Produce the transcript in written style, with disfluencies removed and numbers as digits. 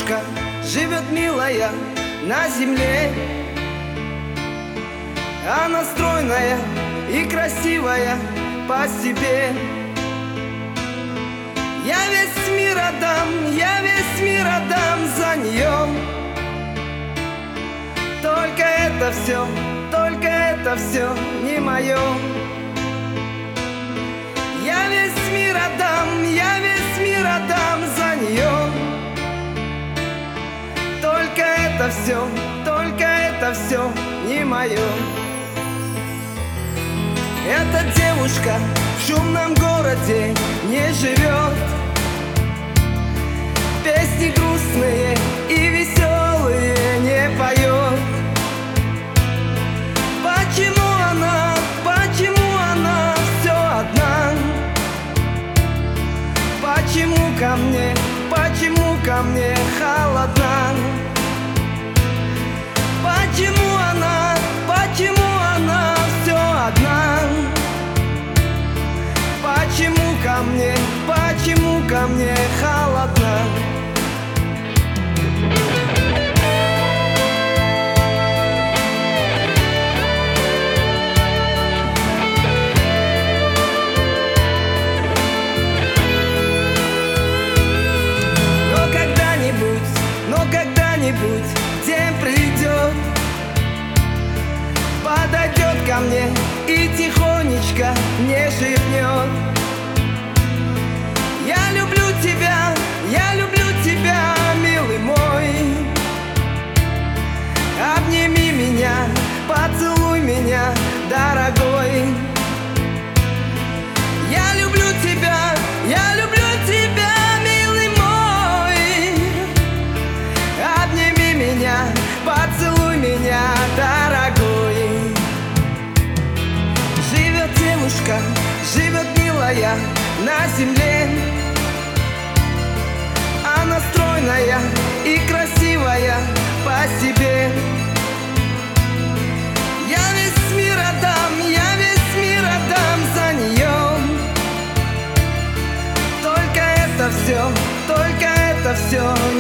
девушка живет милая на земле. Она стройная и красивая по себе. Я весь мир отдам, я весь мир отдам за нее. Только это все не мое. Я весь мир отдам, я весь мир отдам за нее. Только это все не мое. Эта девушка в шумном городе не живет. Песни грустные и веселые не поет. Почему она все одна? Почему ко мне холодна? Почему она все одна? Почему ко мне холодна? Но когда-нибудь день придет, подойдет ко мне и тихонечко мне шепнет: я люблю тебя, милый мой. Обними меня, поцелуй меня, дорогой. Я люблю тебя, милый мой. Обними меня, поцелуй меня, дорогой. Живет девушка, живет милая на земле. Она стройная и красивая по себе. Я весь мир отдам за нее. Только это все